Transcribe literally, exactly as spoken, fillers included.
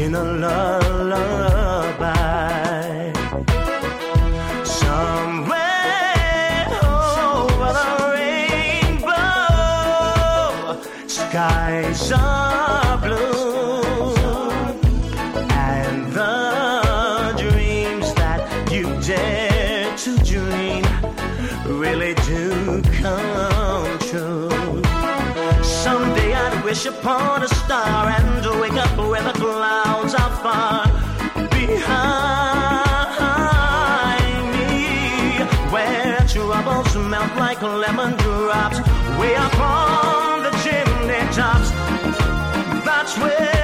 in a lullaby. Somewhere over the rainbow, skies are blue, and the dreams that you dare to dream really do come true. Someday I'd wish upon a star and wake up where the clouds are far behind me, where troubles melt like lemon drops way up on the chimney tops. That's where